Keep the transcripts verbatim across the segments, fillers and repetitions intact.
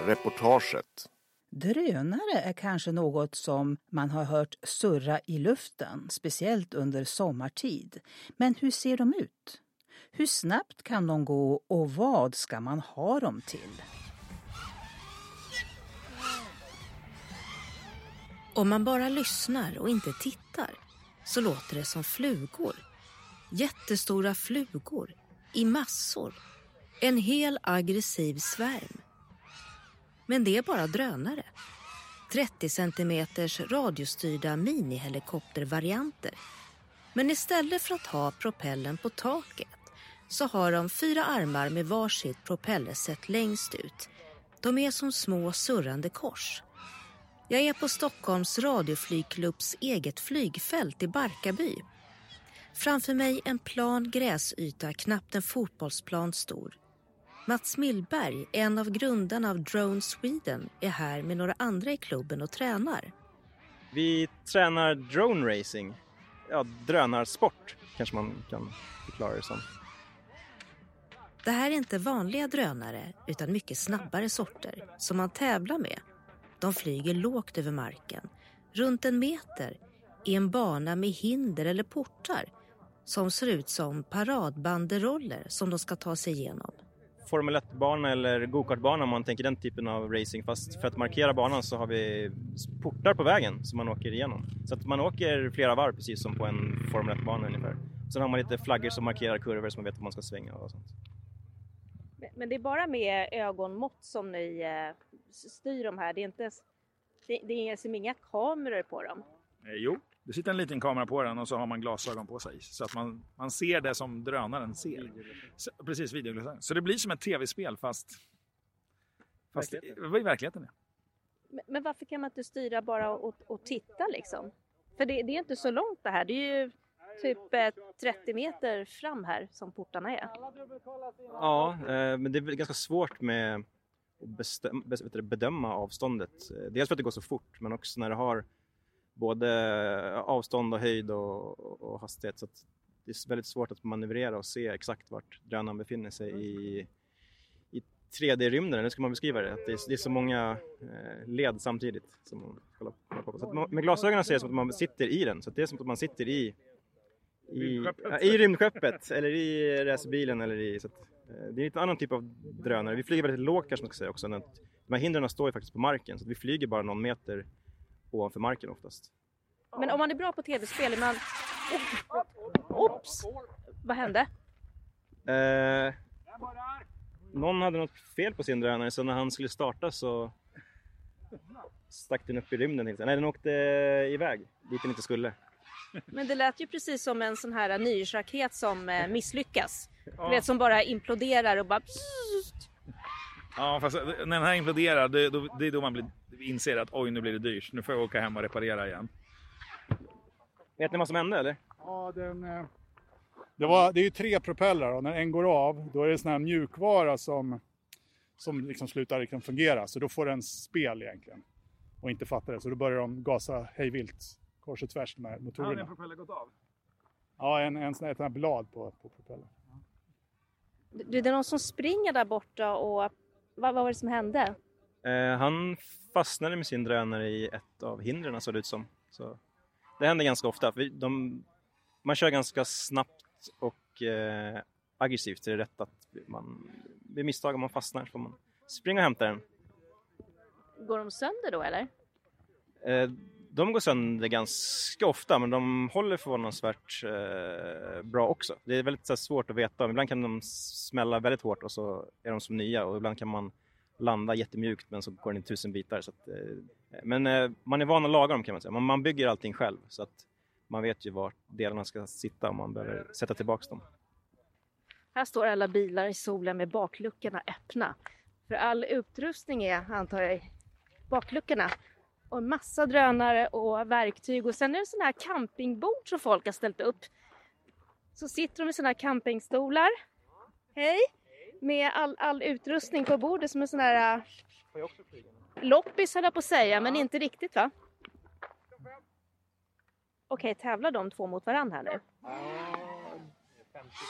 reportaget. Drönare är kanske något som man har hört surra i luften, speciellt under sommartid. Men hur ser de ut? Hur snabbt kan de gå och vad ska man ha dem till? Om man bara lyssnar och inte tittar så låter det som flugor. Jättestora flugor i massor. En hel aggressiv svärm. Men det är bara drönare. trettio centimeters radiostyrda minihelikoptervarianter. Men istället för att ha propellen på taket så har de fyra armar med varsitt propellersätt längst ut. De är som små surrande kors. Jag är på Stockholms radioflygklubbs eget flygfält i Barkarby. Framför mig en plan gräsyta, knappt en fotbollsplan stor. Mats Millberg, en av grundarna av Drone Sweden, är här med några andra i klubben och tränar. Vi tränar drone racing, ja, drönarsport kanske man kan förklara det som. Det här är inte vanliga drönare utan mycket snabbare sorter som man tävlar med. De flyger lågt över marken, runt en meter, i en bana med hinder eller portar som ser ut som paradbanderoller som de ska ta sig igenom. Formel ett-bana eller go-kartbana om man tänker den typen av racing. Fast för att markera banan så har vi portar på vägen som man åker igenom. Så att man åker flera varv precis som på en Formel ett-bana ungefär. Sen har man lite flaggor som markerar kurvor så man vet att man ska svänga och sånt. Men det är bara med ögonmått som ni eh, styr de här? Det är, inte, det, det är som inga kameror på dem? Eh, jo, det sitter en liten kamera på den och så har man glasögon på sig. Så att man, man ser det som drönaren ser. Så, precis, videoglasögon. Så det blir som ett tv-spel fast, fast vad i verkligheten är. Men, men varför kan man inte styra bara och, och titta liksom? För det, det är inte så långt det här. Det är ju typ eh, trettio meter fram här som portarna är. Ja, eh, men det är ganska svårt med att bestäm- bedöma avståndet. Dels för att det går så fort, men också när det har både avstånd och höjd och, och hastighet. Så att det är väldigt svårt att manövrera och se exakt vart drönaren befinner sig i, i tre D-rymden. Eller ska man beskriva det? Att det, är, det är så många eh, led samtidigt som man kollar på. Så att man, med glasögonen ser det som att man sitter i den. Så att det är som att man sitter i I, ja, i rymdskeppet eller i racerbilen eller i, så att, eh, det är en annan typ av drönare. Vi flyger väldigt lågt kanske man ska säga också. De här hindren står ju faktiskt på marken så att vi flyger bara någon meter ovanför marken oftast. Men om man är bra på tv-spel, man... Oh, ops! Vad hände? Eh, någon hade något fel på sin drönare så när han skulle starta så stack den upp i rymden. Nej, den åkte iväg dit den inte skulle. Men det lät ju precis som en sån här nyårsraket som eh, misslyckas. Du vet, som bara imploderar och bara... Ja, fast när den här imploderar, det, då, det är då man blir, inser att oj, nu blir det dyrt. Nu får jag åka hem och reparera igen. Vet ni vad som hände, eller? Ja, den, det, var, det är ju tre propellrar och när en går av, då är det sån här mjukvara som, som liksom slutar liksom fungera. Så då får den spel egentligen och inte fattar det. Så då börjar de gasa hejvilt. Kors och tvärs de här motorerna. Ja, en propeller gått av? Ja, en, en sån här, ett sån här blad på, på propellern. Du, det är någon som springer där borta och vad, vad var det som hände? Eh, han fastnade med sin drönare i ett av hindren så det ut som. Så det händer ganska ofta. För de, man kör ganska snabbt och eh, aggressivt. Det är rätt att man vid misstag om man fastnar så får man springa och hämta den. Går de sönder då eller? Eh, De går sönder ganska ofta men de håller förvånansvärt eh, bra också. Det är väldigt så här, svårt att veta. Ibland kan de smälla väldigt hårt och så är de som nya. Och ibland kan man landa jättemjukt men så går den i tusen bitar. Så att, eh, men eh, man är van att laga dem kan man säga. Man, man bygger allting själv så att man vet ju var delarna ska sitta om man behöver sätta tillbaka dem. Här står alla bilar i solen med bakluckorna öppna. För all utrustning är, antar jag, bakluckorna. Och en massa drönare och verktyg. Och sen är det sådana här campingbord som folk har ställt upp. Så sitter de i sådana här campingstolar. Hej! Med all, all utrustning på bordet som en sån här uh, loppis höll jag på att säga. Men inte riktigt va? Okej, tävlar de två mot varandra här nu?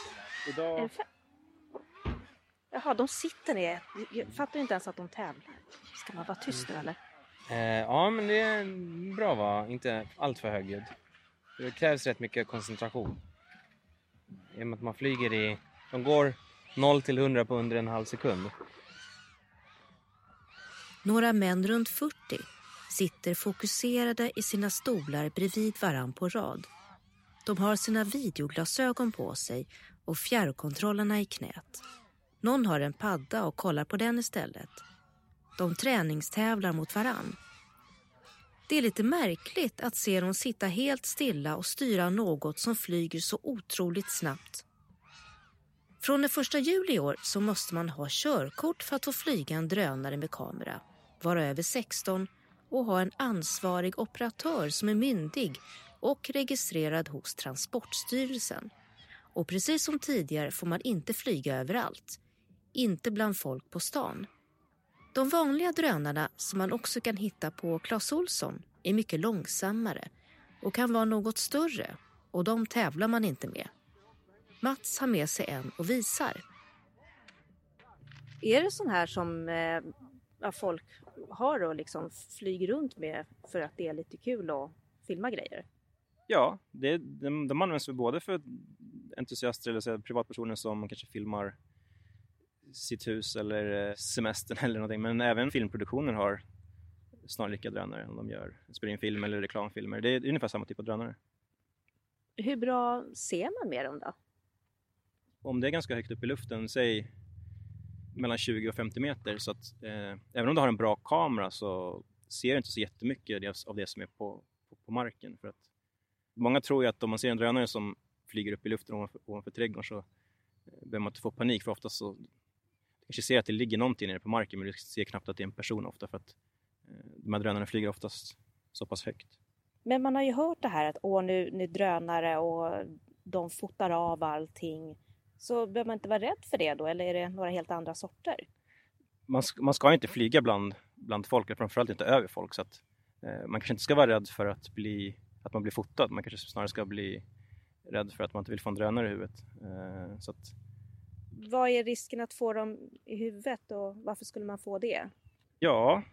Idag... Jaha, de sitter ner. Jag fattar inte ens att de tävlar. Ska man vara tyst nu eller? Eh, ja, men det är bra va? Inte allt för högljudd. Det krävs rätt mycket koncentration. I och med att man flyger i... De går noll till hundra på under en halv sekund. Några män runt fyrtio sitter fokuserade i sina stolar bredvid varann på rad. De har sina videoglasögon på sig och fjärrkontrollerna i knät. Någon har en padda och kollar på den istället. De träningstävlar mot varann. Det är lite märkligt att se dem sitta helt stilla och styra något som flyger så otroligt snabbt. Från den första juli i år så måste man ha körkort för att få flyga en drönare med kamera, vara över sexton och ha en ansvarig operatör som är myndig och registrerad hos Transportstyrelsen. Och precis som tidigare får man inte flyga överallt, inte bland folk på stan. De vanliga drönarna som man också kan hitta på Clas Ohlson är mycket långsammare och kan vara något större, och de tävlar man inte med. Mats har med sig en och visar. Är det sån här som eh, ja, folk har och liksom flyger runt med för att det är lite kul att filma grejer? Ja, det, de, de används för både för entusiaster eller så, privatpersoner som kanske filmar sitt hus eller semestern eller någonting. Men även filmproduktioner har snarlika drönare om de gör, spelar in film eller reklamfilmer. Det är ungefär samma typ av drönare. Hur bra ser man med dem då? Om det är ganska högt upp i luften, säg mellan tjugo och femtio meter, så att eh, även om du har en bra kamera så ser du inte så jättemycket av det som är på, på, på marken. För att många tror ju att om man ser en drönare som flyger upp i luften ovanför, ovanför trädgården så eh, behöver man inte få panik, för ofta så du kanske ser att det ligger någonting nere på marken, men du ser knappt att det är en person ofta, för att eh, de här drönarna flyger oftast så pass högt. Men man har ju hört det här att åh, nu, nu drönare och de fotar av allting. Så behöver man inte vara rädd för det då, eller är det några helt andra sorter? Man ska, man ska inte flyga bland, bland folk, eller framförallt inte över folk, så att eh, man kanske inte ska vara rädd för att, bli, att man blir fotad. Man kanske snarare ska bli rädd för att man inte vill få en drönare i huvudet. Eh, så att... Vad är risken att få dem i huvudet och varför skulle man få det? Ja,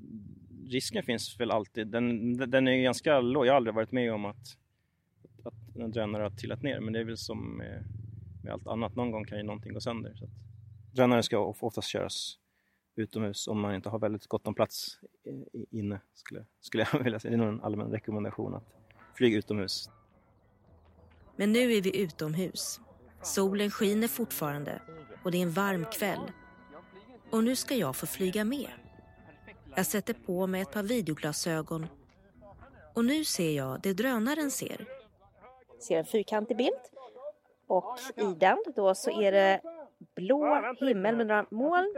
risken finns väl alltid. Den, den är ganska låg. Jag har aldrig varit med om att, att en drönare har trillat ner, men det är väl som med, med allt annat. Någon gång kan ju någonting gå sönder. Så att drönare ska oftast köras utomhus om man inte har väldigt gott om plats inne, skulle, skulle jag vilja säga. Det är nog en allmän rekommendation att flyga utomhus. Men nu är vi utomhus. Solen skiner fortfarande och det är en varm kväll. Och nu ska jag få flyga med. Jag sätter på mig ett par videoglasögon och nu ser jag det drönaren ser. Ser en fyrkantig bild och i den då så är det blå himmel med några moln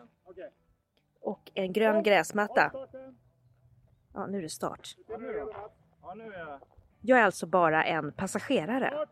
och en grön gräsmatta. Ja, nu är det start. Jag är alltså bara en passagerare.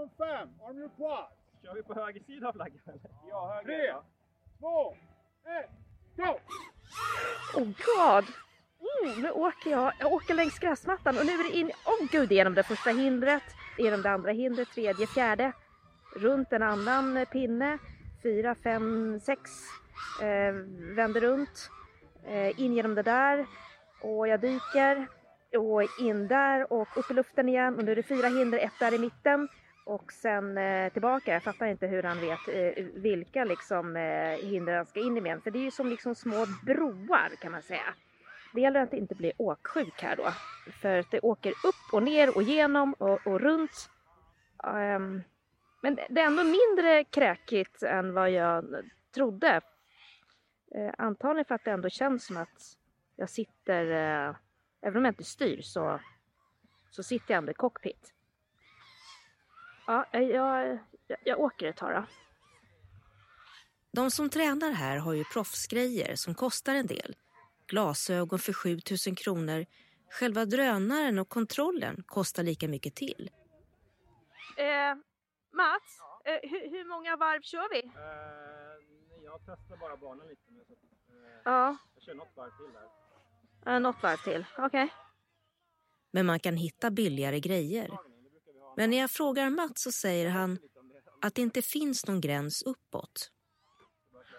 Kör vi på höger sida av flaggan? Ja, höger. Tre, två, ett, go! Oh god! Mm, nu åker jag. Jag åker längs gräsmattan och nu är det in... Åh oh, gud, genom det första hindret, genom det andra hindret, tredje, fjärde. Runt en annan pinne. Fyra, fem, sex. Eh, vänder runt. Eh, in genom det där. Och jag dyker. Och in där och upp i luften igen. Och nu är det fyra hinder, ett där i mitten. Och sen eh, tillbaka. Jag fattar inte hur han vet eh, vilka liksom, eh, hinder han ska in i med. För det är ju som liksom små broar kan man säga. Det gäller att inte bli åksjuk här då. För att det åker upp och ner och genom och, och runt. Um, men det är ändå mindre kräkigt än vad jag trodde. Uh, antagligen för att det ändå känns som att jag sitter... Uh, även om jag inte styr så, så sitter jag ändå i cockpit. Ja, jag, jag, jag åker ett tag då. De som tränar här har ju proffsgrejer som kostar en del. Glasögon för sju tusen kronor. Själva drönaren och kontrollen kostar lika mycket till. Eh, Mats, eh, hur, hur många varv kör vi? Uh, jag testar bara banan lite nu. Så, uh, ja. Jag kör något varv till där. Uh, något varv till, okej. Okay. Men man kan hitta billigare grejer. Men när jag frågar Mats så säger han att det inte finns någon gräns uppåt.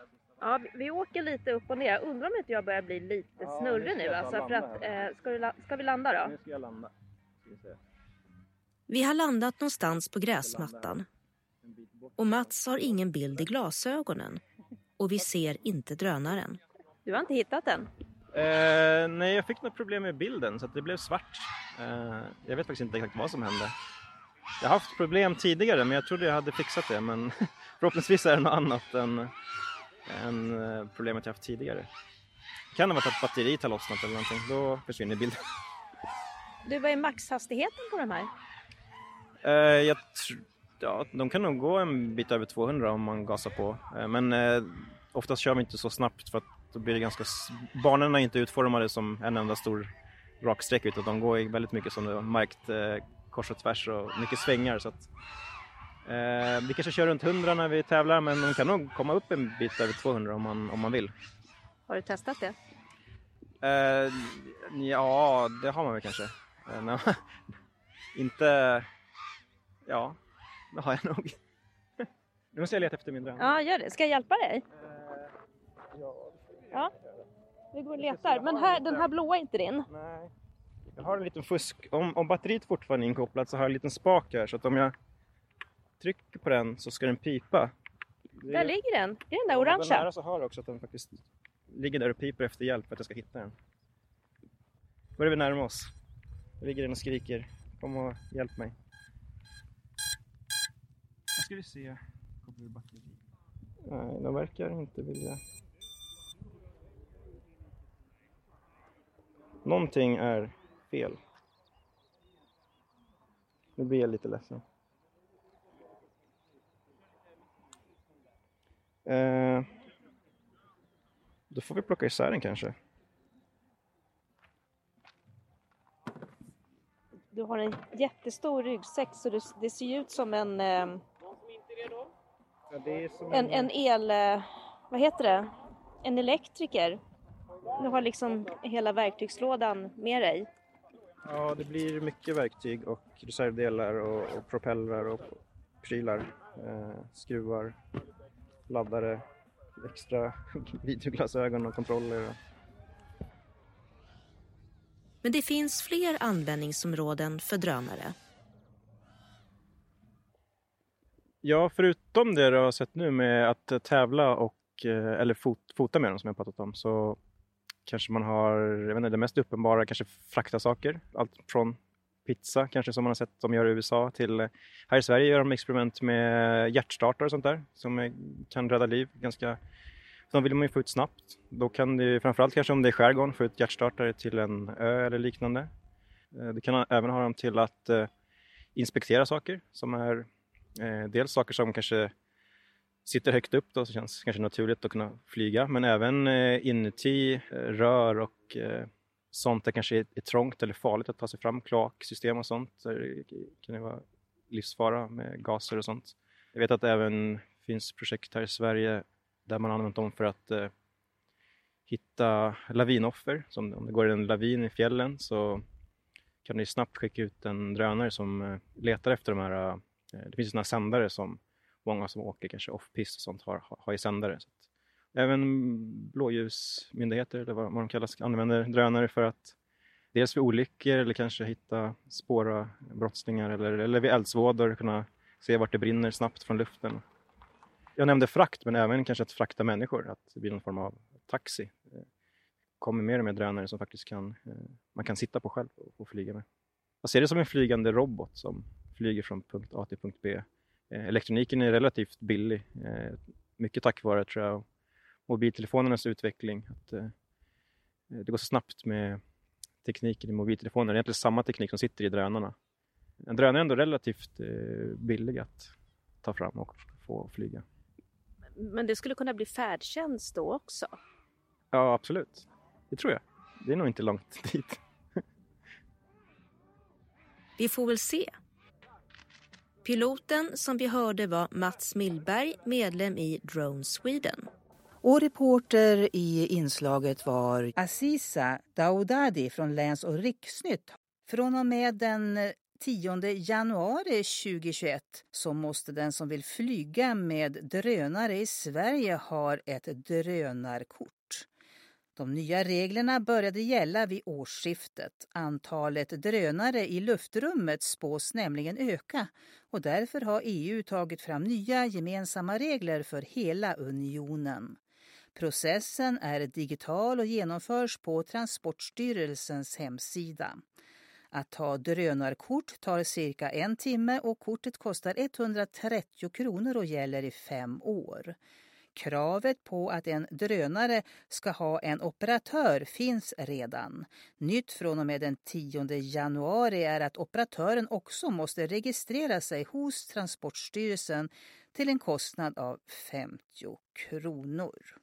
Ja, vi, vi åker lite upp och ner. Jag undrar om inte jag börjar bli lite Ja, snurrig nu nu. ska jag Alltså, ta för att, landa eh, ska, du, la- ska vi landa då? Nu ska jag landa. Ska vi se. Vi har landat någonstans på gräsmattan. En bit bort. Och Mats har ingen bild i glasögonen. Och vi ser inte drönaren. Du har inte hittat den? Eh, nej, jag fick något problem med bilden så att det blev svart. Eh, jag vet faktiskt inte exakt vad som hände. Jag har haft problem tidigare, men jag trodde jag hade fixat det. Men förhoppningsvis är det något annat än, än eh, problemet jag haft tidigare. Kan det vara att batteriet har lossnat eller någonting? Då försvinner bilden. Du, vad är maxhastigheten på de här? Eh, jag tr- ja, de kan nog gå en bit över tvåhundra om man gasar på. Eh, men eh, oftast kör man inte så snabbt för att då blir det ganska... S- Banorna är inte utformade som en enda stor raksträck utan de går väldigt mycket som du har märkt eh, kors och tvärs och mycket svängar. Så att, eh, vi kanske kör runt hundra när vi tävlar men de kan nog komma upp en bit över tvåhundra om man, om man vill. Har du testat det? Eh, ja, det har man väl kanske. Eh, nej, inte... Ja, det har jag nog. Nu måste jag leta efter min drönare. Ja, gör det. Ska jag hjälpa dig? Eh, ja, Ja, vi går och letar. Men här, den här blåa är inte din. nej. Jag har en liten fusk. Om, om batteriet fortfarande är inkopplat så har jag en liten spak här. Så att om jag trycker på den så ska den pipa. Det Där ligger den. Det är den där Om jag är orangea. nära så hör jag också att den faktiskt ligger där och piper efter hjälp för att jag ska hitta den. Börjar vi närma oss. Då ligger den och skriker. Kom och hjälp mig. Nu ska vi se. Kopplar du batteri? Nej, de verkar inte vilja. Någonting är fel. Nu blir jag lite ledsen. Eh, då får vi plocka isär den kanske. Du har en jättestor ryggsäck så det, det ser ju ut som en, eh, Ja, det är som en, en el... eh, Vad heter det? En elektriker. Du har liksom hela verktygslådan med dig. Ja, det blir mycket verktyg och reservdelar och, och propellrar och prylar. Eh, skruvar, laddare, extra videoglasögon och kontroller. Men det finns fler användningsområden för drönare. Ja, förutom det du har sett nu med att tävla och eller fot, fota med dem som jag pratat om så kanske man har, jag vet inte, det mest uppenbara kanske frakta saker. Allt från pizza kanske som man har sett de gör i U S A till här i Sverige gör de experiment med hjärtstartare och sånt där som kan rädda liv ganska. De vill man ju få ut snabbt. Då kan det framförallt kanske om det är skärgården få ut hjärtstartare till en ö eller liknande. Du kan även ha dem till att eh, inspektera saker som är eh, dels saker som kanske sitter högt upp då så känns kanske naturligt att kunna flyga. Men även eh, inuti eh, rör och eh, sånt där kanske är, är trångt eller farligt att ta sig fram. Kloaksystem och sånt. Där kan det vara livsfara med gaser och sånt. Jag vet att det även finns projekt här i Sverige där man har använt dem för att eh, hitta lavinoffer. Som om det går en lavin i fjällen så kan du snabbt skicka ut en drönare som eh, letar efter de här. Eh, det finns sådana sändare som många som åker kanske off-pist och sånt har, har i sändare. Så att, även blåljusmyndigheter eller vad, vad de kallas använder drönare för att dels vid olyckor eller kanske hitta spåra brottslingar eller, eller vid eldsvådor kunna se vart det brinner snabbt från luften. Jag nämnde frakt men även kanske att frakta människor, att det blir någon form av taxi. Det kommer mer och mer drönare som faktiskt kan, man kan sitta på själv och, och flyga med. Jag ser det som en flygande robot som flyger från punkt A till punkt B. Elektroniken är relativt billig, mycket tack vare tror jag mobiltelefonernas utveckling. Att det går så snabbt med tekniken i mobiltelefoner. Det är egentligen samma teknik som sitter i drönarna. En drönare är ändå relativt billig att ta fram och få flyga. Men det skulle kunna bli färdtjänst då också? Ja, absolut. Det tror jag. Det är nog inte långt dit. Vi får väl se. Piloten som vi hörde var Mats Millberg, medlem i Drone Sweden. Och reporter i inslaget var Aziza Daudadi från Läns- och riksnytt. Från och med den tionde januari tjugohundratjugoett så måste den som vill flyga med drönare i Sverige ha ett drönarkort. De nya reglerna började gälla vid årsskiftet. Antalet drönare i luftrummet spås nämligen öka och därför har E U tagit fram nya gemensamma regler för hela unionen. Processen är digital och genomförs på Transportstyrelsens hemsida. Att ta drönarkort tar cirka en timme och kortet kostar etthundratrettio kronor och gäller i fem år. Kravet på att en drönare ska ha en operatör finns redan. Nytt från och med den tionde januari är att operatören också måste registrera sig hos Transportstyrelsen till en kostnad av femtio kronor.